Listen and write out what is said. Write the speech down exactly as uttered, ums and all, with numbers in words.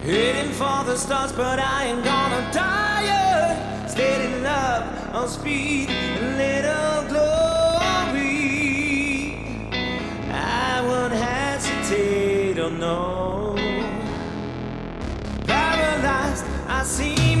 Heading for the stars, but I ain't gonna die. Steady love on speed, a little glory. I won't hesitate or no. Paralyzed, I see